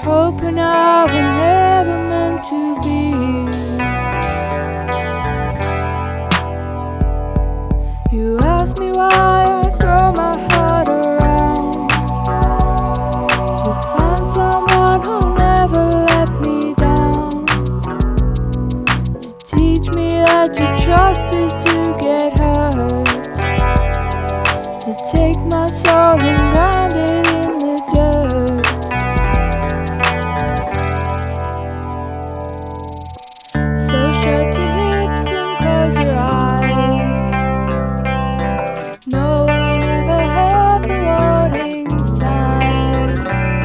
hoping I were never meant to be. You ask me why I throw my heart around, to find someone who'll never let me down, to teach me that to trust is to get hurt, to take my soul and grind it in the dirt. So shut your lips and close your eyes. No one ever heard the warning signs.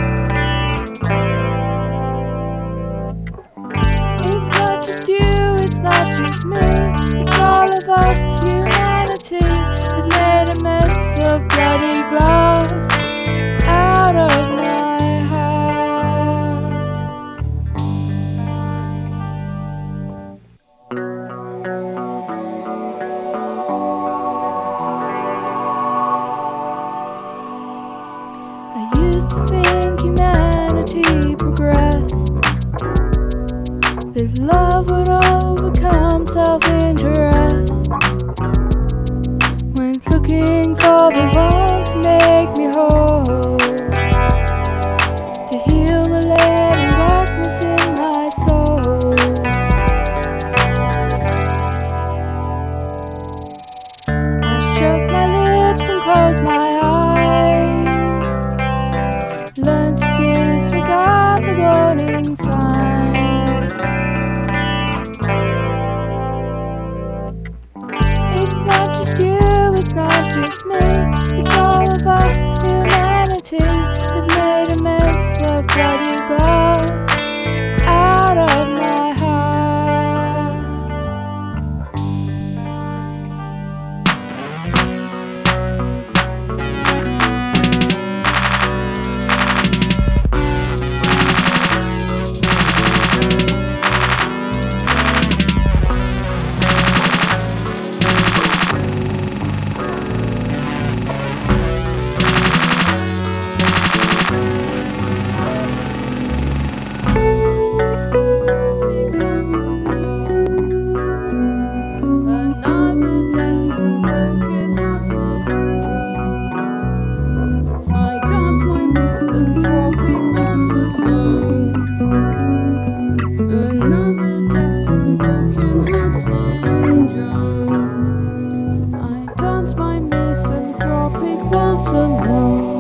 It's not just you, it's not just me, it's all of us. Humanity has made a mess of bloody glass out of my heart. I used to think humanity progressed, that love would overcome self-interest. Went looking for the one to make me whole, to heal the lead and blackness in my soul. I shut my lips and closed my eyes, learned to disregard the warning signs. It's not just you, it's not just me, it's all of us. Humanity has made a mess of bloody glass out of my heart. Another death from broken heart syndrome. I dance my misanthropic waltz alone.